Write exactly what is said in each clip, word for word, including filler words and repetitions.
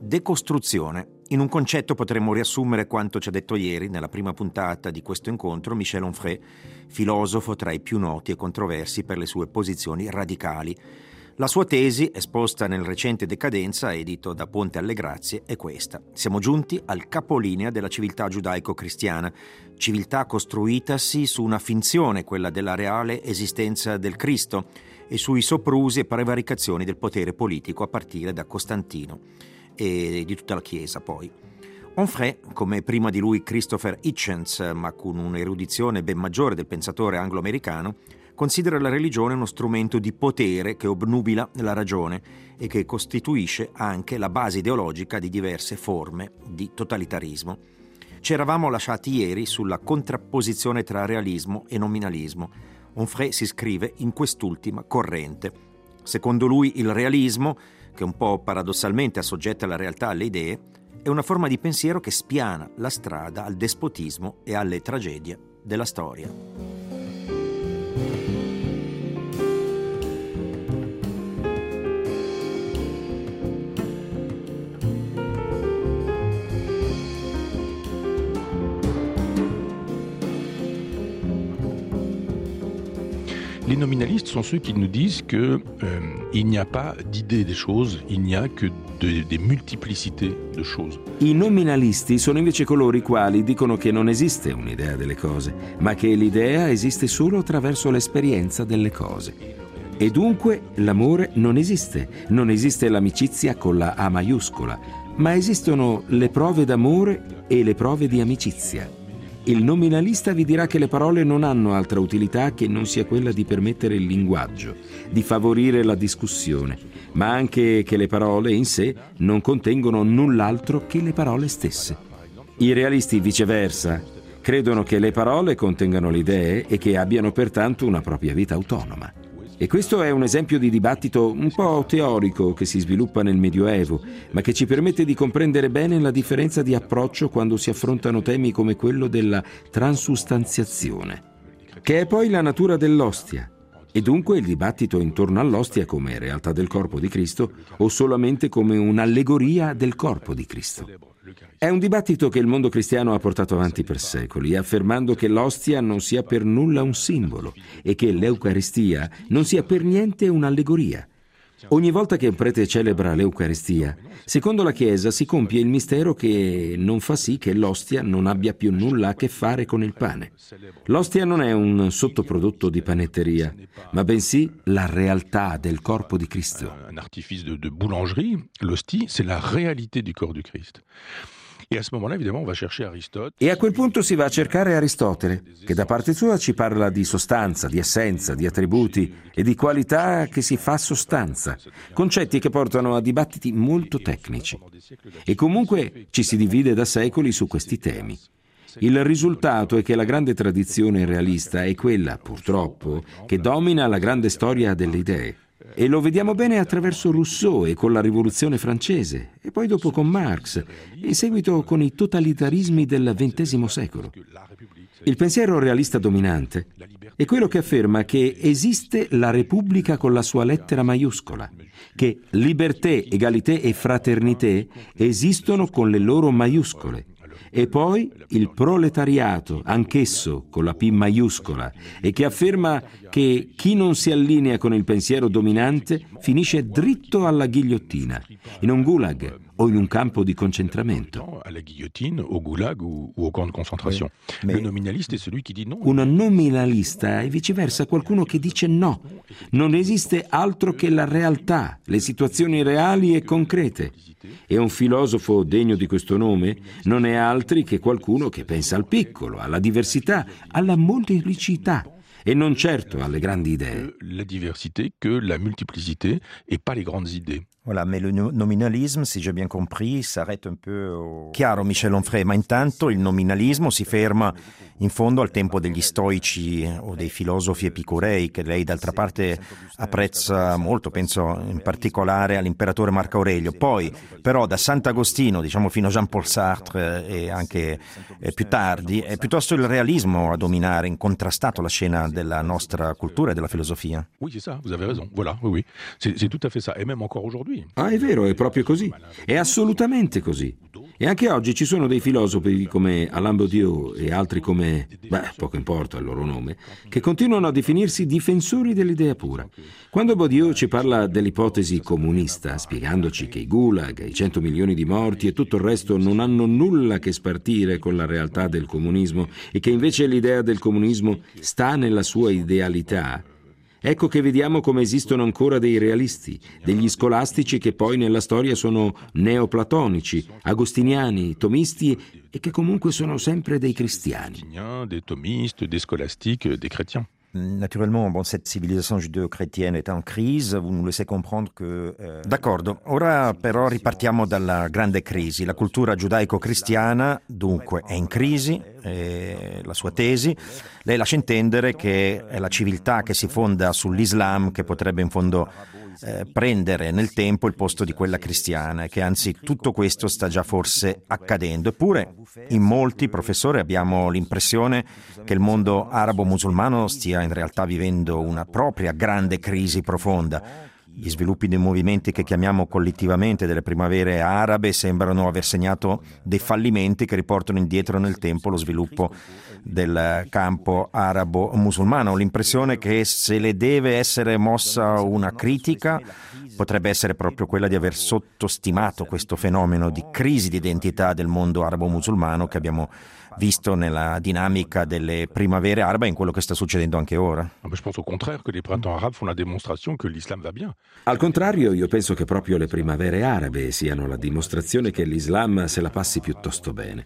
Decostruzione. In un concetto potremmo riassumere quanto ci ha detto ieri, nella prima puntata di questo incontro, Michel Onfray, filosofo tra i più noti e controversi per le sue posizioni radicali. La sua tesi, esposta nel recente Decadenza, edito da Ponte alle Grazie, è questa. Siamo giunti al capolinea della civiltà giudaico-cristiana, civiltà costruitasi su una finzione, quella della reale esistenza del Cristo, e sui soprusi e prevaricazioni del potere politico a partire da Costantino e di tutta la Chiesa poi. Onfray, come prima di lui Christopher Hitchens, ma con un'erudizione ben maggiore del pensatore anglo-americano, considera la religione uno strumento di potere che obnubila la ragione e che costituisce anche la base ideologica di diverse forme di totalitarismo. Ci eravamo lasciati ieri sulla contrapposizione tra realismo e nominalismo. Onfray si iscrive in quest'ultima corrente. Secondo lui il realismo, che un po' paradossalmente assoggetta la realtà alle idee, è una forma di pensiero che spiana la strada al despotismo e alle tragedie della storia. Les nominalistes sont ceux qui nous disent que euh, il n'y a pas d'idée des choses, il n'y a que de, des multiplicités de choses. I nominalisti sono invece coloro i quali dicono che non esiste un'idea delle cose, ma che l'idea esiste solo attraverso l'esperienza delle cose. E dunque l'amore non esiste, non esiste l'amicizia con la A maiuscola, ma esistono le prove d'amore e le prove di amicizia. Il nominalista vi dirà che le parole non hanno altra utilità che non sia quella di permettere il linguaggio, di favorire la discussione, ma anche che le parole in sé non contengono null'altro che le parole stesse. I realisti, viceversa, credono che le parole contengano le idee e che abbiano pertanto una propria vita autonoma. E questo è un esempio di dibattito un po' teorico che si sviluppa nel Medioevo, ma che ci permette di comprendere bene la differenza di approccio quando si affrontano temi come quello della transustanziazione, che è poi la natura dell'ostia, e dunque il dibattito intorno all'ostia come realtà del corpo di Cristo o solamente come un'allegoria del corpo di Cristo. È un dibattito che il mondo cristiano ha portato avanti per secoli, affermando che l'ostia non sia per nulla un simbolo e che l'Eucaristia non sia per niente un'allegoria. Ogni volta che un prete celebra l'Eucaristia, secondo la Chiesa si compie il mistero che non fa sì che l'ostia non abbia più nulla a che fare con il pane. L'ostia non è un sottoprodotto di panetteria, ma bensì la realtà del corpo di Cristo. Un artifice de, de boulangerie, l'hostie, c'est la réalité du corps du Christ. E a ce moment-là, évidemment, on va chercher Aristote. E a quel punto si va a cercare Aristotele, che da parte sua ci parla di sostanza, di essenza, di attributi e di qualità che si fa sostanza, concetti che portano a dibattiti molto tecnici. E comunque ci si divide da secoli su questi temi. Il risultato è che la grande tradizione realista è quella, purtroppo, che domina la grande storia delle idee. E lo vediamo bene attraverso Rousseau e con la Rivoluzione francese, e poi dopo con Marx, e in seguito con i totalitarismi del ventesimo secolo. Il pensiero realista dominante è quello che afferma che esiste la Repubblica con la sua lettera maiuscola, che liberté, égalité e fraternité esistono con le loro maiuscole, e poi il proletariato, anch'esso con la P maiuscola, e che afferma che chi non si allinea con il pensiero dominante finisce dritto alla ghigliottina, in un gulag o in un campo di concentramento. Alla guillotine, au gulag ou au camp de concentration. Le nominaliste è celui qui dit non. Un nominalista è viceversa qualcuno che dice no. Non esiste altro che la realtà, le situazioni reali e concrete. E un filosofo degno di questo nome non è altri che qualcuno che pensa al piccolo, alla diversità, alla molteplicità e non certo alle grandi idee. La diversité que la multiplicité et pas les grandes idées. Voilà, mais le nominalisme, si j'ai bien compris, s'arrête un peu au... Chiaro, Michel Onfray, ma intanto il nominalismo si ferma in fondo al tempo degli stoici o dei filosofi epicurei, che lei d'altra parte apprezza molto, penso in particolare all'imperatore Marco Aurelio. Poi, però, da Sant'Agostino, diciamo, fino a Jean-Paul Sartre e anche eh, più tardi, è piuttosto il realismo a dominare, incontrastato la scena della nostra cultura e della filosofia. Oui, c'est ça, vous avez raison. Voilà, oui, oui. C'est, c'est tout à fait ça. Et même encore aujourd'hui. Ah, è vero, è proprio così. È assolutamente così. E anche oggi ci sono dei filosofi come Alain Badiou e altri come, beh, poco importa il loro nome, che continuano a definirsi difensori dell'idea pura. Quando Badiou ci parla dell'ipotesi comunista, spiegandoci che i gulag, i cento milioni di morti e tutto il resto non hanno nulla che spartire con la realtà del comunismo e che invece l'idea del comunismo sta nella sua idealità, ecco che vediamo come esistono ancora dei realisti, degli scolastici che poi nella storia sono neoplatonici, agostiniani, tomisti e che comunque sono sempre dei cristiani. Des thomistes, des scolastiques, des chrétiens. Naturellement, bon, cette civilisation judéo-chrétienne est en crise, vous nous laissez comprendre que... Euh... D'accordo, ora però ripartiamo dalla grande crisi. La cultura giudaico-cristiana dunque è in crisi, è la sua tesi. Lei lascia intendere che è la civiltà che si fonda sull'Islam che potrebbe in fondo eh, prendere nel tempo il posto di quella cristiana e che anzi tutto questo sta già forse accadendo. Eppure in molti, professore, abbiamo l'impressione che il mondo arabo-musulmano stia in realtà vivendo una propria grande crisi profonda. Gli sviluppi dei movimenti che chiamiamo collettivamente delle primavere arabe sembrano aver segnato dei fallimenti che riportano indietro nel tempo lo sviluppo del campo arabo-musulmano. Ho l'impressione che se le deve essere mossa una critica potrebbe essere proprio quella di aver sottostimato questo fenomeno di crisi di identità del mondo arabo-musulmano che abbiamo visto nella dinamica delle primavere arabe e in quello che sta succedendo anche ora. Al contrario, io penso che proprio le primavere arabe siano la dimostrazione che l'Islam se la passi piuttosto bene.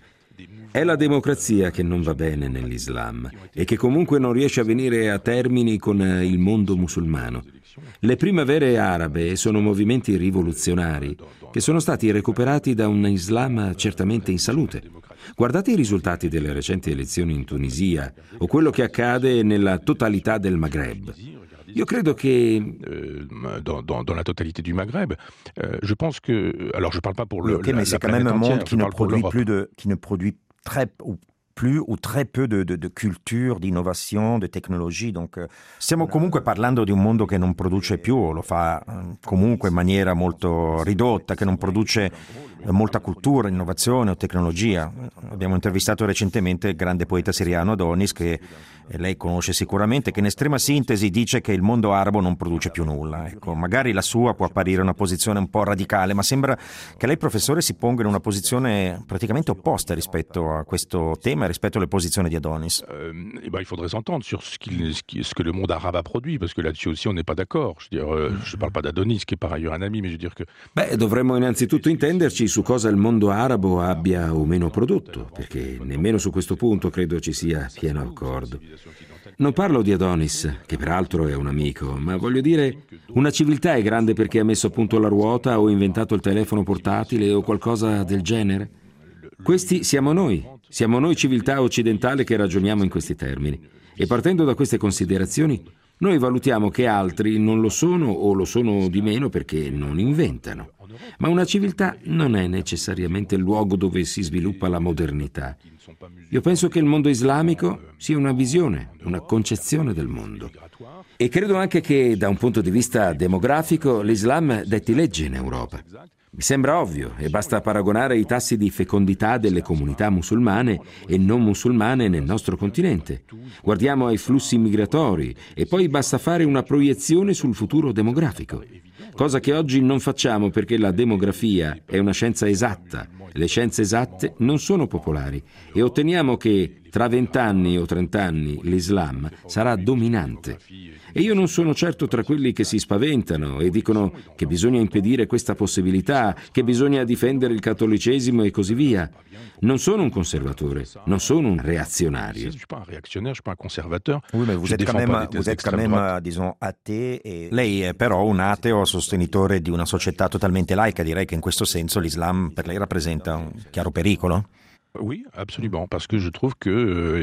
È la democrazia che non va bene nell'Islam e che comunque non riesce a venire a termini con il mondo musulmano. Le primavere arabe sono movimenti rivoluzionari che sono stati recuperati da un Islam certamente in salute. Guardate i risultati delle recenti elezioni in Tunisia o quello che accade nella totalità del Maghreb. Io credo che euh, dans, dans, dans la totalité du Maghreb, euh, je pense que, alors je parle pas pour le, okay, la, mais c'est la quand même un monde entière, qui ne produit plus de, qui ne produit très ou plus ou très peu de, de, de culture, di innovazione, di tecnologie. Donc, euh, stiamo comunque parlando di un mondo che non produce più, o lo fa eh, comunque in maniera molto ridotta, che non produce eh, molta cultura, innovazione o tecnologia. Abbiamo intervistato recentemente il grande poeta siriano Adonis, che eh, lei conosce sicuramente, che in estrema sintesi dice che il mondo arabo non produce più nulla. Ecco, magari la sua può apparire una posizione un po' radicale, ma sembra che lei, professore, si ponga in una posizione praticamente opposta rispetto a questo tema, rispetto alle posizioni di Adonis. Euh, eh ben, il faudrait s'entendre sur ce, qu'il, ce, qui, ce que le monde arabe a produit, parce que là-dessus aussi on n'est pas d'accord. Je veux dire, euh, je parle pas d'Adonis, qui est par ailleurs un ami, mais je veux dire que... Beh, dovremmo innanzitutto intenderci su cosa il mondo arabo abbia o meno prodotto, perché nemmeno su questo punto credo ci sia pieno accordo. Non parlo di Adonis, che peraltro è un amico, ma voglio dire, una civiltà è grande perché ha messo a punto la ruota o inventato il telefono portatile o qualcosa del genere. Questi siamo noi, siamo noi civiltà occidentale che ragioniamo in questi termini. E partendo da queste considerazioni, noi valutiamo che altri non lo sono o lo sono di meno perché non inventano. Ma una civiltà non è necessariamente il luogo dove si sviluppa la modernità. Io penso che il mondo islamico sia una visione, una concezione del mondo. E credo anche che da un punto di vista demografico l'Islam detti legge in Europa. Mi sembra ovvio e basta paragonare i tassi di fecondità delle comunità musulmane e non musulmane nel nostro continente. Guardiamo ai flussi migratori e poi basta fare una proiezione sul futuro demografico. Cosa che oggi non facciamo perché la demografia è una scienza esatta. Le scienze esatte non sono popolari e otteniamo che tra vent'anni o trent'anni l'Islam sarà dominante. E io non sono certo tra quelli che si spaventano e dicono che bisogna impedire questa possibilità, che bisogna difendere il cattolicesimo e così via. Non sono un conservatore, non sono un reazionario. Je suis pas un réactionnaire, je suis pas un conservateur. Oui, mais vous je êtes quand même, vous êtes quand même, disons, athée. E... Lei è però un ateo sostenitore di una società totalmente laica. Direi che in questo senso l'Islam per lei rappresenta un chiaro pericolo. Oui, absolument, parce que je trouve que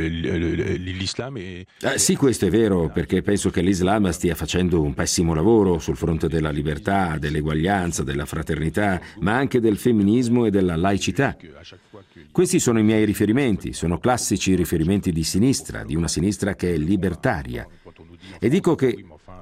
euh, l'Islam est... Eh, sì, questo è vero, perché penso che l'Islam stia facendo un pessimo lavoro sul fronte della libertà, dell'eguaglianza, della fraternità, ma anche del femminismo e della laicità. Questi sono i miei riferimenti, sono classici riferimenti di sinistra, di una sinistra che è libertaria. E dico che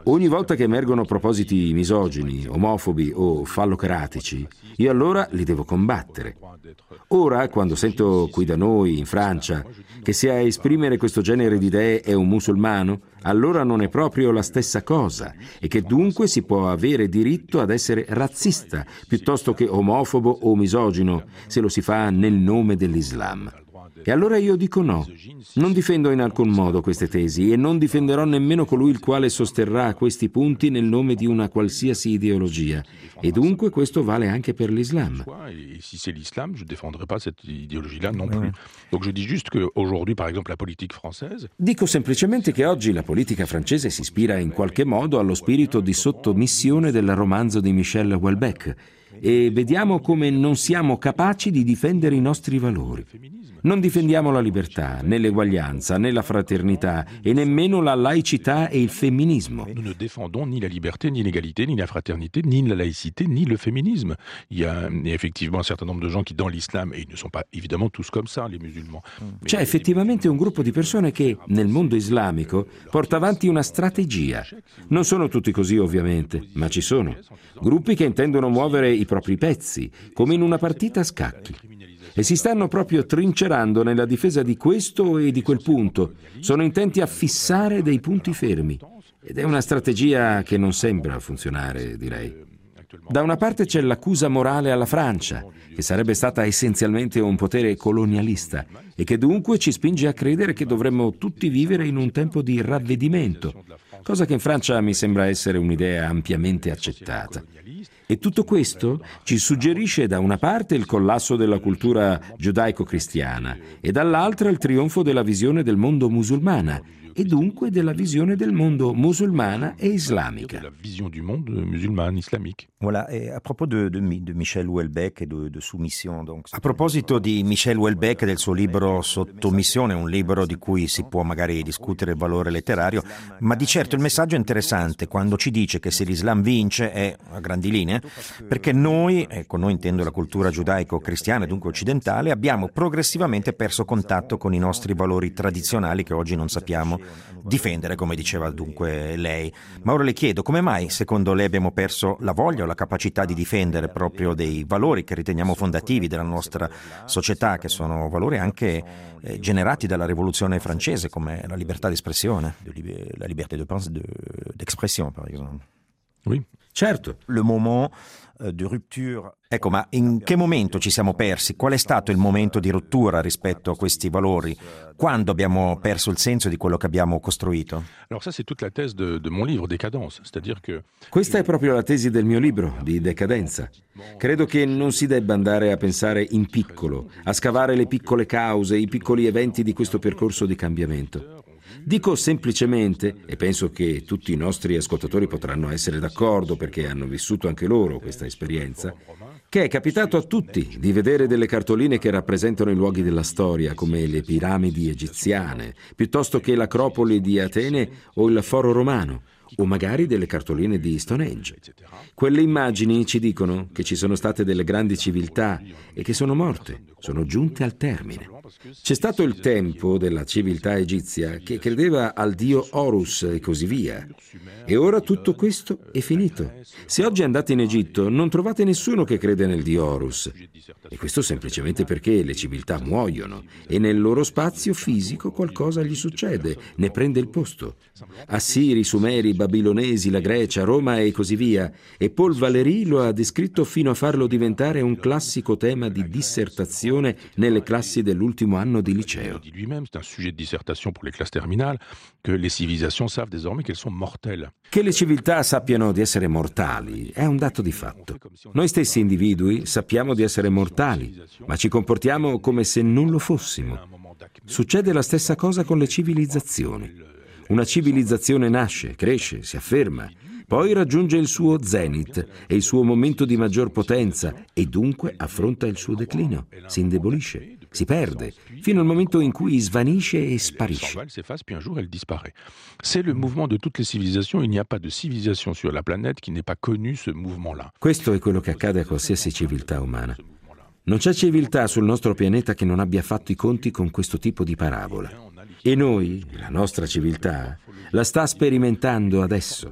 Ogni volta che emergono propositi misogini, omofobi o fallocratici, io allora li devo combattere. Ora, quando sento qui da noi, in Francia, che se a esprimere questo genere di idee è un musulmano, allora non è proprio la stessa cosa e che dunque si può avere diritto ad essere razzista piuttosto che omofobo o misogino se lo si fa nel nome dell'Islam. E allora io dico no, non difendo in alcun modo queste tesi e non difenderò nemmeno colui il quale sosterrà questi punti nel nome di una qualsiasi ideologia. E dunque questo vale anche per l'Islam. Et si c'est l'islam, je ne défendrai pas cette idéologie-là non plus. Donc je dis juste qu'aujourd'hui, par exemple, la politique française... Dico semplicemente che oggi la politica francese si ispira in qualche modo allo spirito di sottomissione del romanzo di Michel Houellebecq e vediamo come non siamo capaci di difendere i nostri valori. Non difendiamo la libertà, né l'eguaglianza, né la fraternità e nemmeno la laicità e il femminismo. Nous ne défendons ni la liberté, ni l'égalité, ni la fraternité, ni la laïcité, ni le féminisme. Il y a effectivement un certain nombre de gens qui, dans l'islam, et ils ne sont pas évidemment tous comme ça, les musulmans. C'è effettivamente un gruppo di persone che, nel mondo islamico, porta avanti una strategia. Non sono tutti così, ovviamente, ma ci sono. Gruppi che intendono muovere i propri pezzi, come in una partita a scacchi. E si stanno proprio trincerando nella difesa di questo e di quel punto. Sono intenti a fissare dei punti fermi. Ed è una strategia che non sembra funzionare, direi. Da una parte c'è l'accusa morale alla Francia, che sarebbe stata essenzialmente un potere colonialista e che dunque ci spinge a credere che dovremmo tutti vivere in un tempo di ravvedimento, cosa che in Francia mi sembra essere un'idea ampiamente accettata. E tutto questo ci suggerisce da una parte il collasso della cultura giudaico-cristiana e dall'altra il trionfo della visione del mondo musulmana e dunque della visione del mondo musulmana e islamica. La vision du monde musulmane islamique. Voilà, et à propos de, de, de Michel Houellebecq et de, de Soumission, donc... A proposito di Michel Houellebecq e del suo libro Sottomissione, un libro di cui si può magari discutere il valore letterario, ma di certo il messaggio è interessante quando ci dice che se l'Islam vince è a grandi linee, perché noi, e con noi intendo la cultura giudaico-cristiana e dunque occidentale, abbiamo progressivamente perso contatto con i nostri valori tradizionali che oggi non sappiamo difendere, come diceva dunque lei. Ma ora le chiedo, come mai secondo lei abbiamo perso la voglia o la capacità di difendere proprio dei valori che riteniamo fondativi della nostra società, che sono valori anche eh, generati dalla rivoluzione francese, come la libertà di espressione, la libertà de pensée, d'expression, per esempio? Oui. Certo. Le moment de rupture. Ecco, ma in che momento ci siamo persi? Qual è stato il momento di rottura rispetto a questi valori? Quando abbiamo perso il senso di quello che abbiamo costruito? Alors ça, c'est toute la thèse de, de mon livre Décadence, c'est-à-dire que... Questa è proprio la tesi del mio libro, di Decadenza. Credo che non si debba andare a pensare in piccolo, a scavare le piccole cause, i piccoli eventi di questo percorso di cambiamento. Dico semplicemente, e penso che tutti i nostri ascoltatori potranno essere d'accordo perché hanno vissuto anche loro questa esperienza, che è capitato a tutti di vedere delle cartoline che rappresentano i luoghi della storia, come le piramidi egiziane, piuttosto che l'Acropoli di Atene o il Foro Romano, o magari delle cartoline di Stonehenge. Quelle immagini ci dicono che ci sono state delle grandi civiltà e che sono morte, sono giunte al termine. C'è stato il tempo della civiltà egizia che credeva al dio Horus e così via. E ora tutto questo è finito. Se oggi andate in Egitto non trovate nessuno che crede nel dio Horus. E questo semplicemente perché le civiltà muoiono e nel loro spazio fisico qualcosa gli succede, ne prende il posto. Assiri, Sumeri, Babilonesi, la Grecia, Roma e così via. E Paul Valéry lo ha descritto fino a farlo diventare un classico tema di dissertazione nelle classi dell'ultimo anno di liceo. Lui-même, c'est un sujet de dissertation pour les classes terminales, que les civilisations savent désormais qu'elles sont mortelles. Che le civiltà sappiano di essere mortali è un dato di fatto. Noi stessi individui sappiamo di essere mortali, ma ci comportiamo come se non lo fossimo. Succede la stessa cosa con le civilizzazioni. Una civilizzazione nasce, cresce, si afferma, poi raggiunge il suo zenith e il suo momento di maggior potenza e dunque affronta il suo declino, si indebolisce, si perde, fino al momento in cui svanisce e sparisce. Puis un jour elle disparaît. C'est le mouvement de toutes les civilisations, il n'y a pas de civilisation sur la planète qui n'ait pas connu ce mouvement-là. Questo è quello che accade a qualsiasi civiltà umana. Non c'è civiltà sul nostro pianeta che non abbia fatto i conti con questo tipo di parabola. E noi, la nostra civiltà, la sta sperimentando adesso.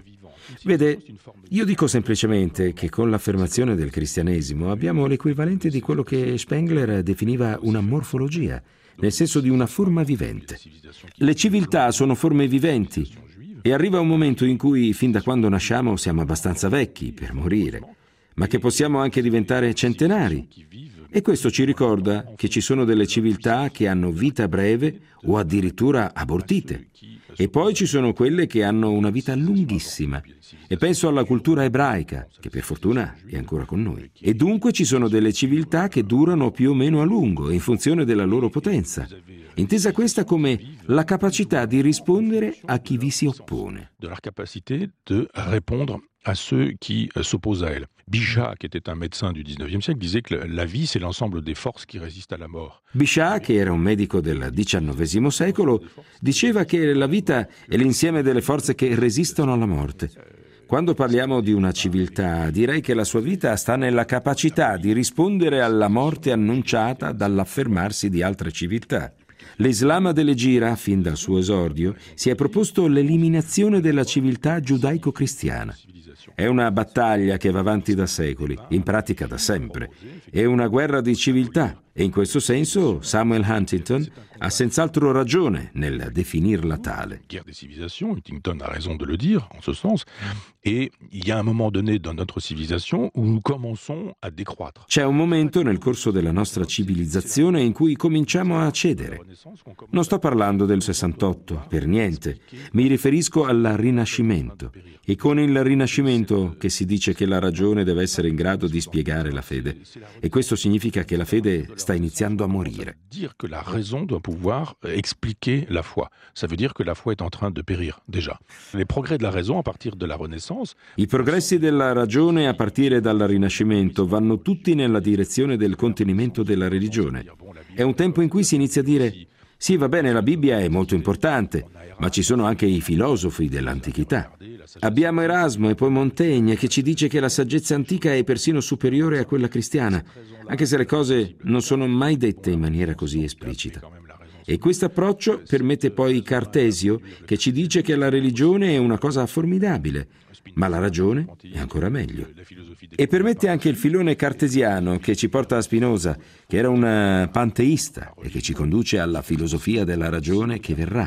Vede, io dico semplicemente che con l'affermazione del cristianesimo abbiamo l'equivalente di quello che Spengler definiva una morfologia, nel senso di una forma vivente. Le civiltà sono forme viventi e arriva un momento in cui, fin da quando nasciamo, siamo abbastanza vecchi per morire, ma che possiamo anche diventare centenari. E questo ci ricorda che ci sono delle civiltà che hanno vita breve o addirittura abortite. E poi ci sono quelle che hanno una vita lunghissima. E penso alla cultura ebraica, che per fortuna è ancora con noi. E dunque ci sono delle civiltà che durano più o meno a lungo, in funzione della loro potenza. Intesa questa come la capacità di rispondere a chi vi si oppone. De leur capacité de répondre à ceux qui s'opposent à elle. Bichat, qui était un médecin du dix-neuvième siècle, disait que la vie, c'est l'ensemble des forces qui résistent à la mort. Bichat, che era un medico del diciannovesimo secolo, diceva che la vita è l'insieme delle forze che resistono alla morte. Quando parliamo di una civiltà, direi che la sua vita sta nella capacità di rispondere alla morte annunciata dall'affermarsi di altre civiltà. L'Islam dell'Egira, fin dal suo esordio, si è proposto l'eliminazione della civiltà giudaico-cristiana. È una battaglia che va avanti da secoli, in pratica da sempre. È una guerra di civiltà e in questo senso Samuel Huntington ha senz'altro ragione nel definirla tale. Guerre des civilisations, Huntington a raison de le dire en ce sens, et il y a un moment donné dans notre civilisation où nous commençons à décroître. C'è un momento nel corso della nostra civilizzazione in cui cominciamo a cedere. Non sto parlando del sessantotto, per niente. Mi riferisco al Rinascimento. E con il Rinascimento che si dice che la ragione deve essere in grado di spiegare la fede. E questo significa che la fede sta iniziando a morire. Dire que la raison doit pouvoir expliquer la foi. Ça veut dire que la foi est en train de périr, déjà. Les progrès de la raison à partir de la Renaissance. I progressi della ragione a partire dal Rinascimento vanno tutti nella direzione del contenimento della religione. È un tempo in cui si inizia a dire: sì, va bene, la Bibbia è molto importante, ma ci sono anche i filosofi dell'antichità. Abbiamo Erasmo e poi Montaigne che ci dice che la saggezza antica è persino superiore a quella cristiana, anche se le cose non sono mai dette in maniera così esplicita. E questo approccio permette poi Cartesio, che ci dice che la religione è una cosa formidabile, ma la ragione è ancora meglio. E permette anche il filone cartesiano che ci porta a Spinoza, che era un panteista e che ci conduce alla filosofia della ragione che verrà.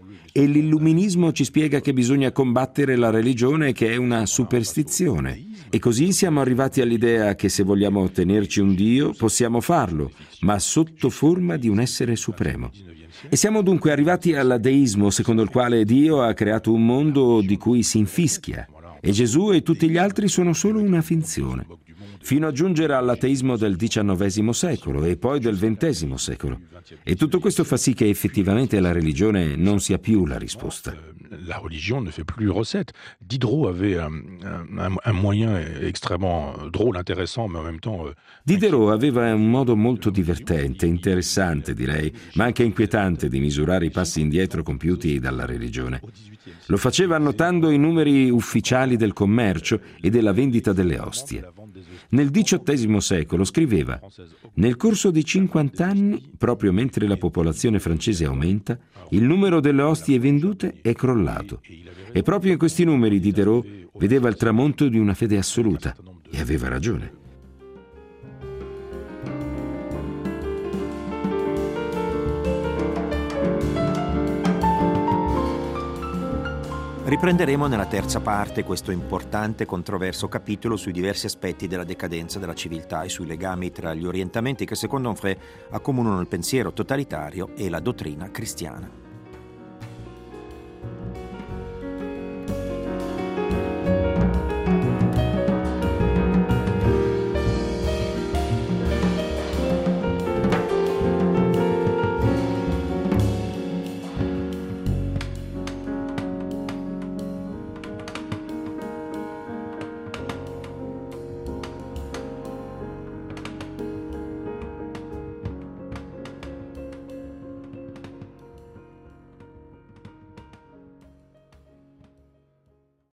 E l'illuminismo ci spiega che bisogna combattere la religione, che è una superstizione. E così siamo arrivati all'idea che se vogliamo ottenerci un Dio possiamo farlo, ma sotto forma di un essere supremo. E siamo dunque arrivati all'ateismo, secondo il quale Dio ha creato un mondo di cui si infischia e Gesù e tutti gli altri sono solo una finzione, fino a giungere all'ateismo del diciannovesimo secolo e poi del ventesimo secolo. E tutto questo fa sì che effettivamente la religione non sia più la risposta. La religion ne fait plus recette. Diderot avait un, un, un moyen extrêmement drôle, intéressant, mais en même temps... Diderot aveva un modo molto divertente, interessante direi, ma anche inquietante di misurare i passi indietro compiuti dalla religione. Lo faceva annotando i numeri ufficiali del commercio e della vendita delle ostie. Nel diciottesimo secolo scriveva: nel corso di cinquanta anni, proprio mentre la popolazione francese aumenta, il numero delle ostie vendute è crollato. E proprio in questi numeri Diderot vedeva il tramonto di una fede assoluta. E aveva ragione. Riprenderemo nella terza parte questo importante e controverso capitolo sui diversi aspetti della decadenza della civiltà e sui legami tra gli orientamenti che secondo Onfray accomunano il pensiero totalitario e la dottrina cristiana.